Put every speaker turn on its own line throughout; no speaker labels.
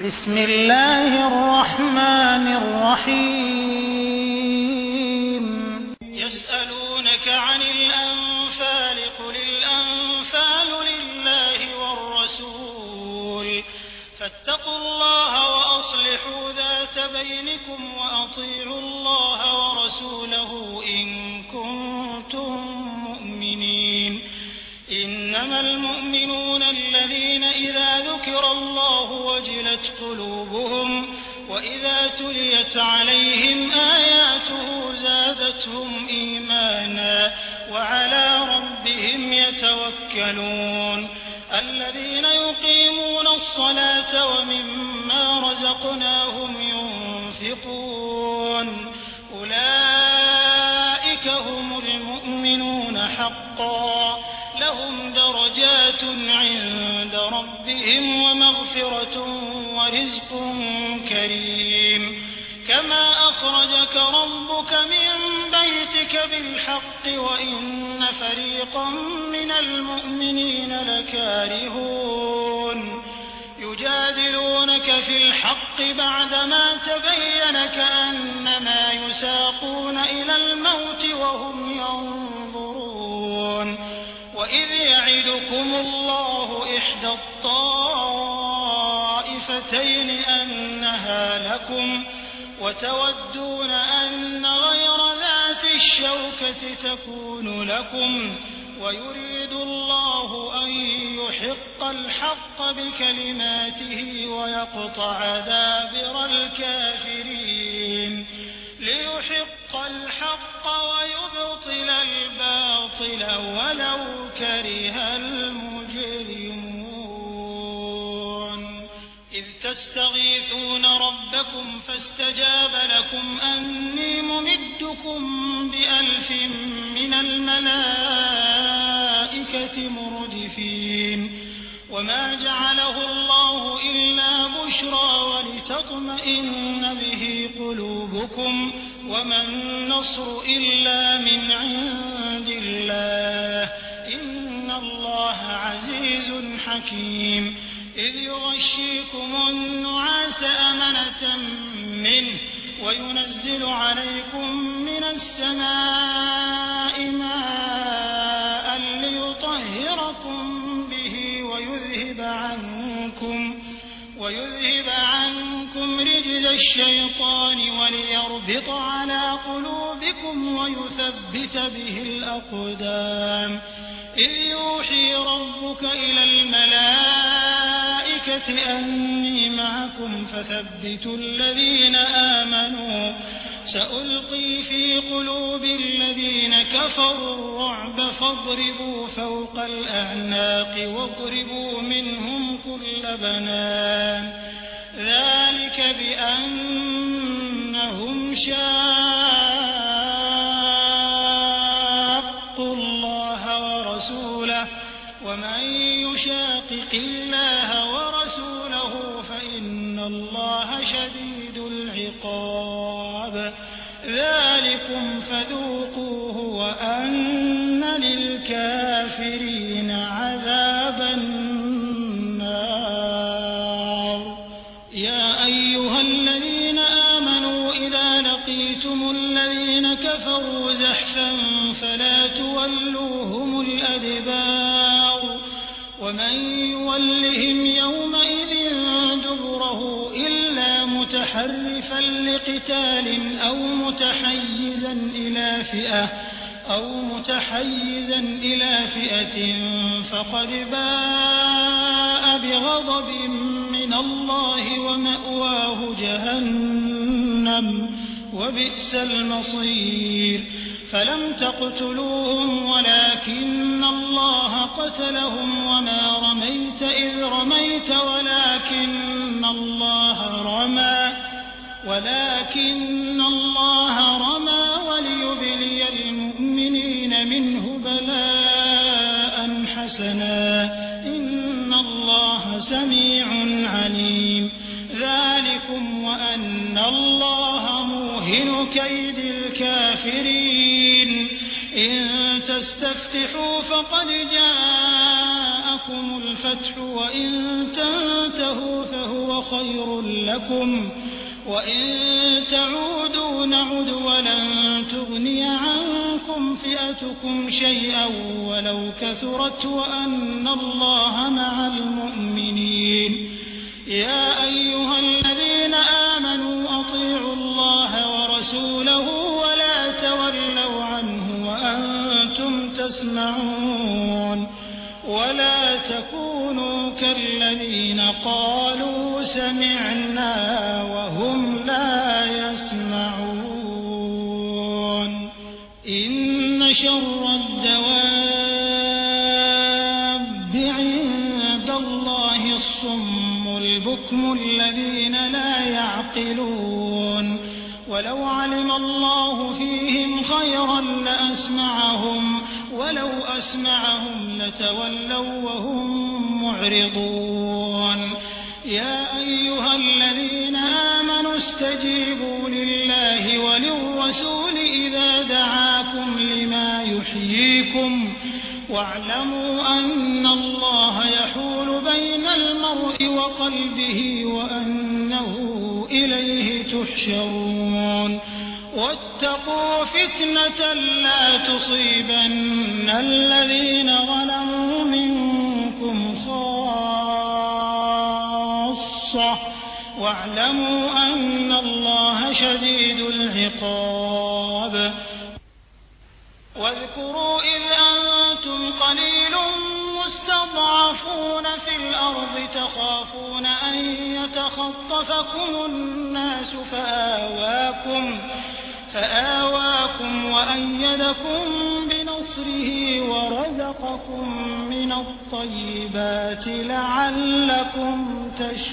بسم الله الرحمن الرحيم يسألونك عن الأنفال قل الأنفال لله والرسول فاتقوا الله وأصلحوا ذات بينكم وأطيعوا الله ورسوله إن كنتم مؤمنين إنما المؤمنون الذين إذا ذكر الله وجلت قلوبهم وإذا تليت عليهم آياته زادتهم إيمانا وعلى ربهم يتوكلون الذين يقيمون الصلاة ومما رزقناهم ينفقون أولئك هم المؤمنون حقا لهم درجات عند ربهم ومغفرة ورزق كريم كما أخرجك ربك من بيتك بالحق وإن فريقا من المؤمنين لكارهون يجادلونك في الحق بعدما تبين كأنما يساقون إلى الموت وهم ينظرون وإذ يعدكم الله إحدى الطائفتين أنها لكم وتودون أن غير ذات الشوكة تكون لكم ويريد الله أن يحق الحق بكلماته ويقطع دابر الكافرين ليحق الحق ويبطل الباطل ولو كره المجرمون إذ تستغيثون ربكم فاستجاب لكم أني ممدكم ب1000 من الملائكة مردفين وما جعله الله إلا بشرى ولتطمئن به قلوبكم وما النصر إلا من عند الله إن الله عزيز حكيم إذ يغشيكم النعاس أمنة منه وينزل عليكم من السماء ماء ليطهركم به ويذهب عنكم رجز الشيطان وليربط على قلوبكم ويثبت به الأقدام إذ يوحي ربك إلى الملائكة أني معكم فثبتوا الذين آمنوا سألقي في قلوب الذين كفروا الرعب فاضربوا فوق الأعناق واضربوا منهم كل بنان ذلك بأنهم شاقوا الله ورسوله ومن يشاقق الله ورسوله فإن الله شديد العقاب ذلكم فذوقوه وأن للكافرين عذاب النار يا أيها الذين آمنوا إذا لقيتم الذين كفروا زحفا فلا تولوهم الأدبار ومن يولهم يومئذ دبره إلا متحرفا لقتال أو متحيزا إلى فئة فقد باء بغضب من الله ومأواه جهنم وبئس المصير فلم تقتلوهم ولكن الله قتلهم وما رميت إذ رميت ولكن الله رمى وليبلي المؤمنين منه بلاء حسنا إن الله سميع عليم ذلكم وأن الله موهن كيد الكافرين إن تستفتحوا فقد جاءكم جاءكم الفتح وإن تنتهوا فهو خير لكم وإن تعودوا نعد ولن تغني عنكم فئتكم شيئا ولو كثرت وأن الله مع المؤمنين يا أيها الذين آمنوا أطيعوا الله ورسوله ولا تولوا عنه وأنتم تسمعون ولا تكونوا كالذين قالوا سمعنا وهم لا يسمعون إن شر الدواب عند الله الصم البكم الذين لا يعقلون ولو علم الله فيهم خيرا لأسمعهم ولو أسمعهم لتولوا وهم معرضون يا أيها الذين آمنوا استجيبوا لله وللرسول إذا دعاكم لما يحييكم واعلموا أن الله يحول بين المرء وقلبه وأنه إليه تحشرون واتقوا فتنة لا تصيبن الذين ظلموا منكم خاصة واعلموا أن الله شديد العقاب واذكروا إذ أنتم قليل مستضعفون في الأرض تخافون أن يتخطفكم الناس فآواكم وأيدكم بنصره ورزقكم من الطيبات لعلكم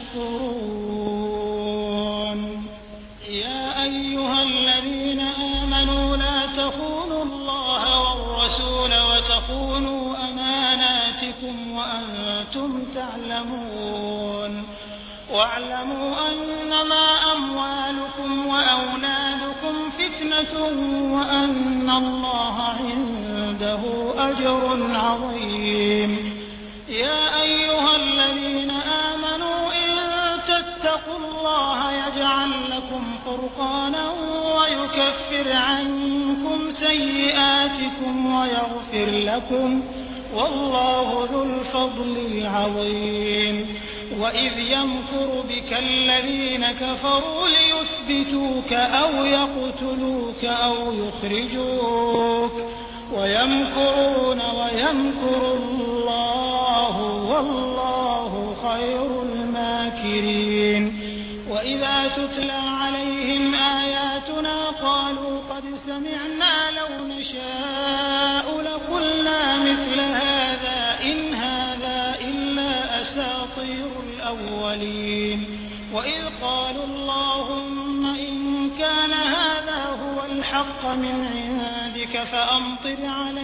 تشكرون يا أيها الذين آمنوا لا تخونوا الله والرسول وتخونوا أماناتكم وأنتم تعلمون واعلموا أنما أموالكم وأولادكم فتنة وأن الله عنده أجر عظيم يا أيها الذين آمنوا إن تتقوا الله يجعل لكم فرقانا ويكفر عنكم سيئاتكم ويغفر لكم والله ذو الفضل العظيم وإذ يمكر بك الذين كفروا ليثبتوك أو يقتلوك أو يخرجوك ويمكرون ويمكر الله والله خير الماكرين وإذا تتلى عليهم آياتنا قالوا قد سمعنا لو نشاء لقلنا مثل هذا إن هذا إلا أساطير الأولين وإذ قالوا اللهم إن كان هذا هو الحق من عندك فأمطر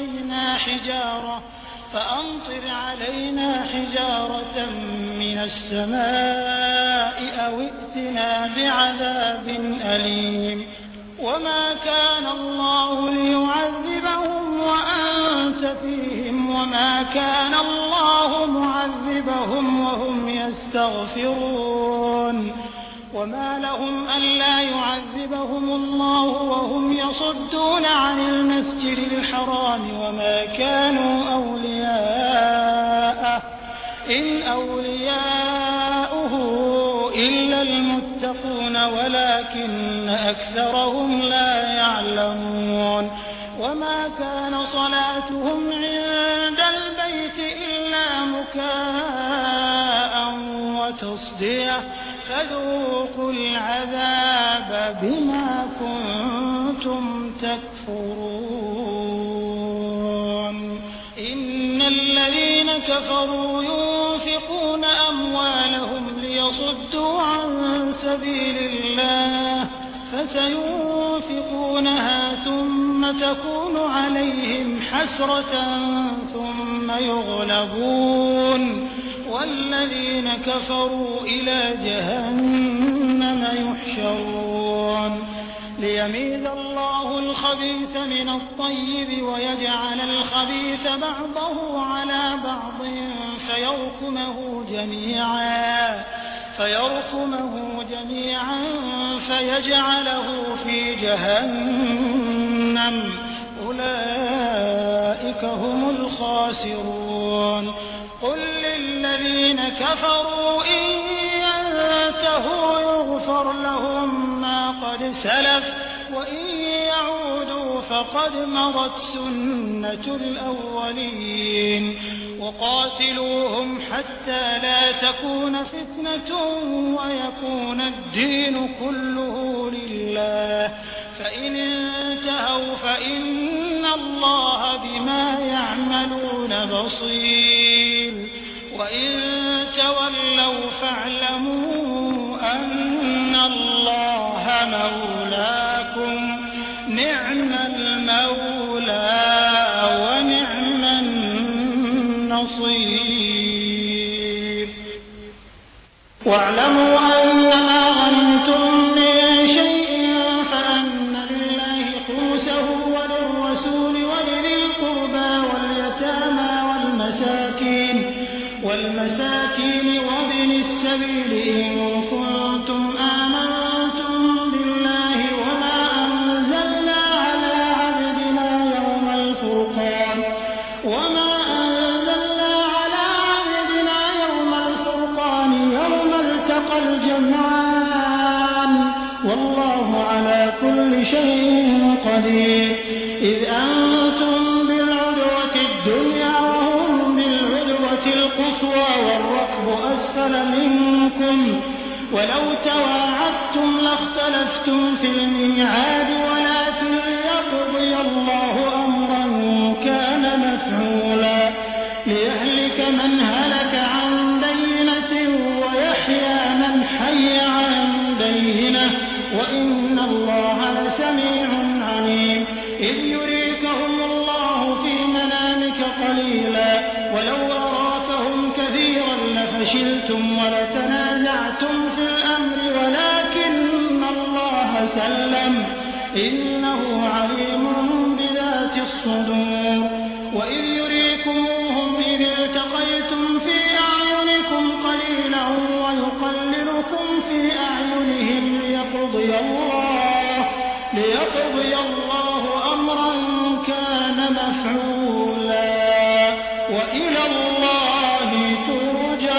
علينا حجارة من السماء أو ائتنا بعذاب أليم وما كان الله ليعذبهم وأنت فيهم وما كان الله معذبهم وهم يستغفرون وما لهم ألا يعذبهم الله وهم يصدون عن المسجد الحرام وما كانوا أولياءه إن أولياؤه إلا المتقون ولكن أكثرهم لا يعلمون وما كان صلاتهم عند البيت إلا مكاء وتصدية فذوقوا العذاب بما كنتم تكفرون إن الذين كفروا ينفقون أموالهم ليصدوا عن سبيل الله فسينفقونها ثم تكون عليهم حسرة ثم يغلبون والذين كفروا إلى جهنم يحشرون ليميز الله الخبيث من الطيب ويجعل الخبيث بعضه على بعض فيركمه جميعا فيجعله في جهنم أولئك هم الخاسرون قل للذين كفروا إن ينتهوا يغفر لهم ما قد سلف وإن يعودوا فقد مضت سنة الأولين وقاتلوهم حتى لا تكون فتنة ويكون الدين كله لله فإن انتهوا فإن الله بما يعملون بصير وإن تولوا فاعلموا أن الله مولاكم نعم المولى ونعم النصير واعلموا أنما غنمتم من شيء فأن لله خمسه وللرسول ولذي القربى واليتامى والمساكين وابن السبيل إن كنتم آمنتم بالله وما أنزلنا على عبدنا يوم الفرقان يوم التقى الجمعان والله على كل شيء قدير إذ أنتم بالعدوة الدنيا وهم بالعدوة القصوى والركب أسفل منكم ولو تواعدتم لاختلفتم في الميعاد ولكن ليقضي الله أمرا كان مفعولا ليهلك من هلك عن بينة ويحيى من حي عن بينة وإن الله لسميع عليم إذ يريكهم الله في منامك قليلا ولو أراكهم كثيرا لفشلتم ولتنازعتم في الأمر ولكن الله سلم إنه عليم بذات الصدور وإذ يريكموهم إذ التقيتم في أعينكم قليلا ويقللكم في أعينهم ليقضي الله أمرا كان مفعولا وإلى الله ترجع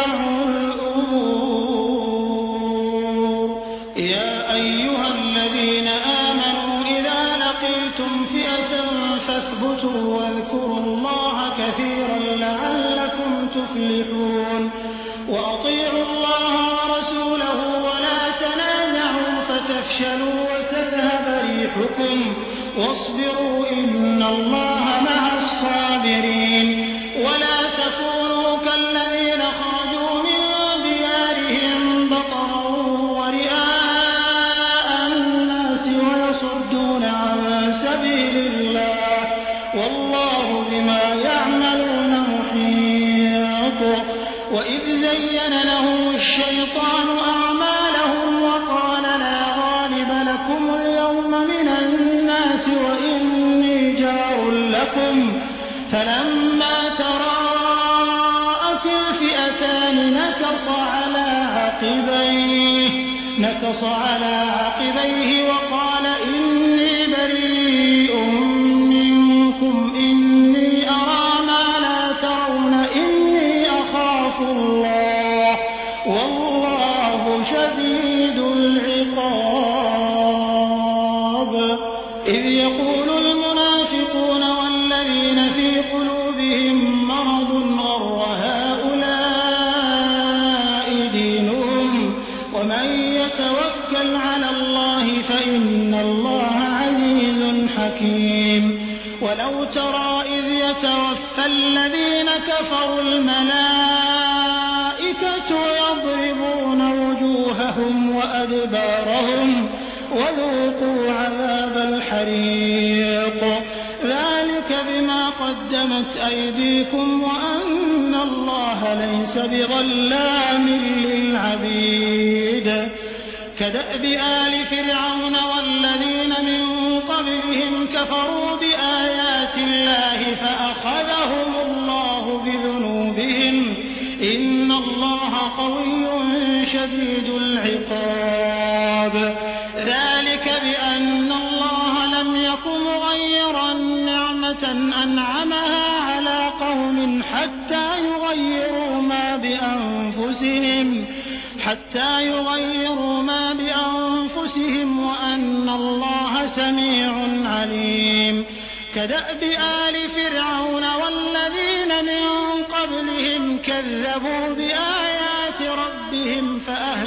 الأمور يا أيها الذين آمنوا إذا لقيتم فئة فاثبتوا واذكروا الله كثيرا لعلكم تفلحون وأطيعوا الله ورسوله ولا تنازعوا فتفشلوا وتذهب ريحكم واصبروا إن الله مع الصابرين ولا تكونوا كالذين خرجوا من ديارهم بطرا ورئاء الناس ويصدون عن سبيل الله والله بما يعملون محيط وإذ زين لهم الشيطان أعمالهم وقال لا غالب لكم اليوم من الناس وإني جار لكم فلما تراءت الفئتان نكص على عقبيه وقال إني بريء منكم إني أرى ما لا ترون إني أخاف الله والله شديد العقاب إذ يقول المنافقون والذين في قلوبهم مرض غر هؤلاء دينهم ومن يتوكل على الله فإن الله عزيز حكيم ولو ترى إذ يتوفى الذين كفروا الملائكة يضربون وجوههم وأدبارهم وذوقوا عذاب الحريق ذلك بما قدمت أيديكم وأن الله ليس بظلام للعبيد كدأب آل فرعون والذين من قبلهم كفروا بآيات الله فأخذهم الله بذنوبهم إن الله قوي شديد العقاب ذلك بأن الله لم يكن مغيرا نعمة أنعمها على قوم حتى يغيروا ما بأنفسهم وأن الله سميع عليم كدأب آل فرعون والذين من قبلهم كذبوا بآيات ربهم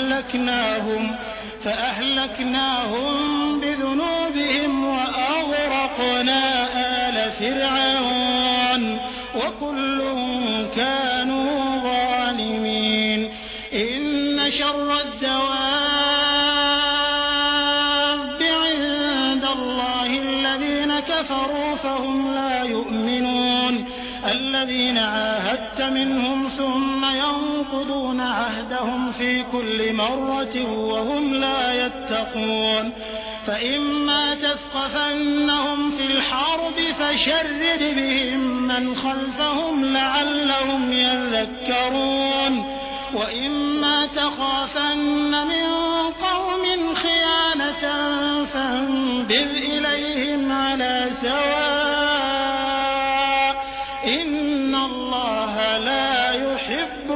فأهلكناهم بذنوبهم وأغرقنا آل فرعون وكل كانوا ظالمين إن شر الدواب عند الله الذين كفروا فهم لا يؤمنون الذين عاهدت منهم ثم ينقضون عهدهم في كل مرة وهم لا يتقون فإما تثقفنهم في الحرب فشرد بهم من خلفهم لعلهم يذكرون وإما تخافن من قوم خيانة فانبذ إليهم على سواء إن الله لا يحب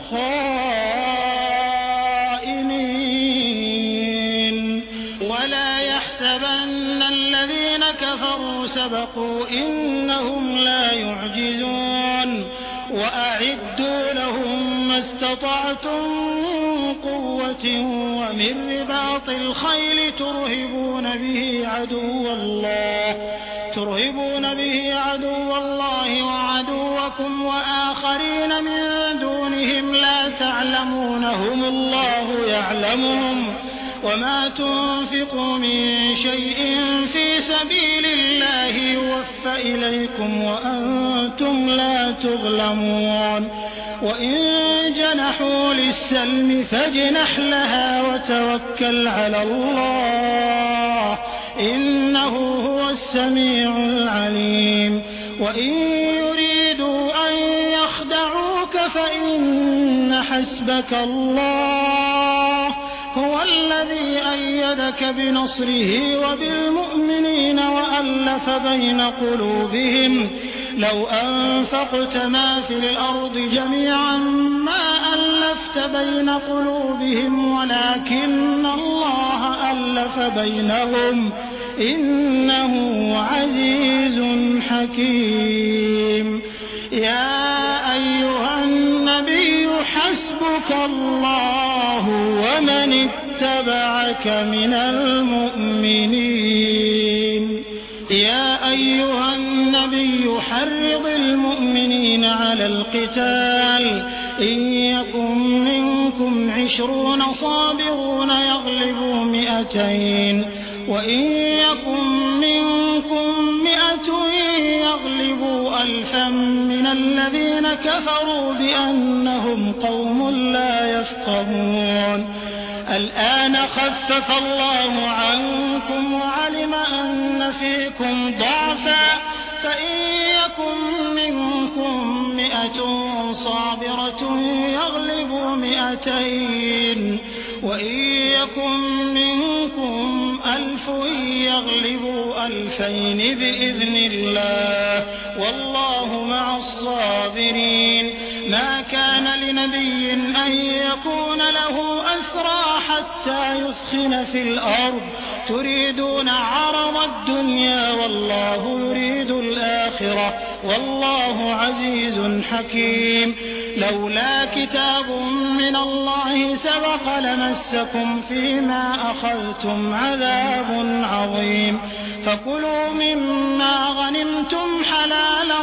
الخائنين ولا يحسبن الذين كفروا سبقوا إنهم لا يعجزون وأعدوا لهم ما استطعتم من قوة ومن رباط الخيل ترهبون به عدو الله وعدوكم وآخرين من دونهم لا تعلمونهم الله يعلمهم وما تنفقوا من شيء في سبيل الله يوفى إليكم وأنتم لا تظلمون وإن جنحوا للسلم فاجنح لها وتوكل على الله إنه هو السميع العليم وإن يريدوا أن يخدعوك فإن حسبك الله هو الذي أيدك بنصره وبالمؤمنين وألف بين قلوبهم لو أنفقت ما في الأرض جميعا ما ألفت بين قلوبهم ولكن الله ألف بينهم إنه عزيز حكيم يا أيها النبي حسبك الله ومن اتبعك من المؤمنين يا أيها النبي حرض المؤمنين على القتال إن يكن منكم 20 صابرون يغلبوا 200 وإن يكن منكم 100 يغلبوا 1000 من الذين كفروا بأنهم قوم لا يفقهون الآن خفف الله عنكم وعلم أن فيكم ضعفا فإن يكن منكم 100 صابرة يغلبوا 200 وإن يكن منكم 1000 يغلبوا 2000 بإذن الله والله مع الصابرين ما كان لنبي أن يكون له أسرى حتى يثخن في الأرض تريدون عرض الدنيا والله يريد الآخرة والله عزيز حكيم لولا كتاب من الله سبق لمسكم فيما أخذتم عذاب عظيم فكلوا مما غنمتم حلالا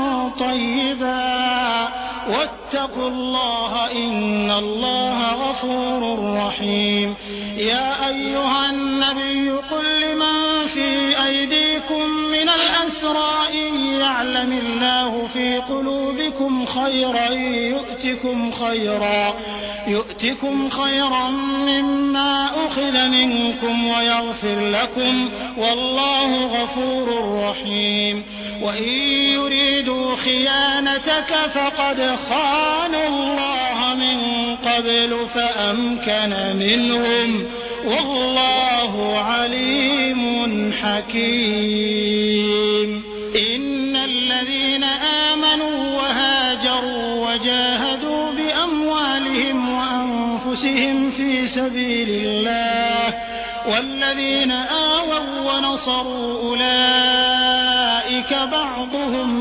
طيبا واتقوا الله إن الله غفور رحيم يا أيها النبي قل لمن في أيديكم من الأسرى إن يعلم الله في قلوبكم خيرا يؤتكم خيرا مما أخذ الفضل منكم ويغفر لكم والله غفور رحيم وإن يريدوا خيانتك فقد خانوا الله من قبل فأمكن منهم والله عليم حكيم إن الذين آمنوا وهاجروا وجاهدوا بأموالهم وأنفسهم في سبيل الله والذين آووا ونصروا أولئك بعضهم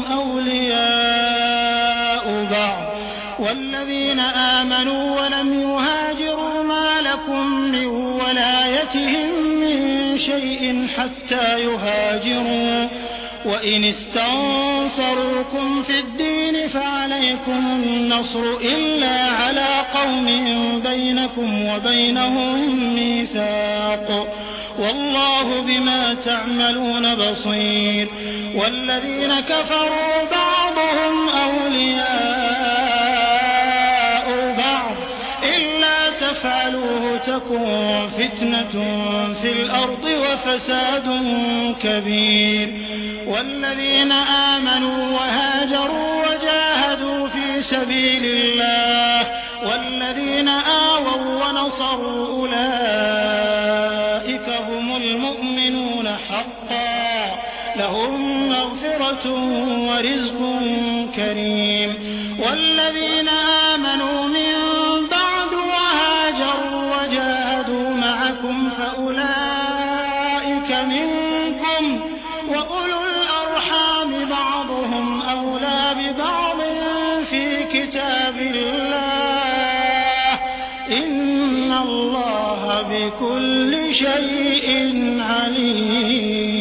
أولياء بعض والذين آمنوا ولم يهاجروا ما لكم من ولايتهم من شيء حتى يهاجروا وإن استنصروكم في الدين فعليكم النصر إلا على قوم بينكم وبينهم ميثاق والله بما تعملون بصير والذين كفروا بعضهم أولياء بعض إلا تفعلوه تكن فتنة في الأرض وفساد كبير والذين آمنوا وهاجروا وجاهدوا في سبيل الله والذين آووا ونصروا أولئك هم المؤمنون حقا لهم مغفرة ورزق كريم والذين آمنوا من بعد وهاجروا وجاهدوا معكم فأولئك منكم وأولو الأرحام بعضهم أولى ببعض في كتاب الله إن الله بكل شيء عليم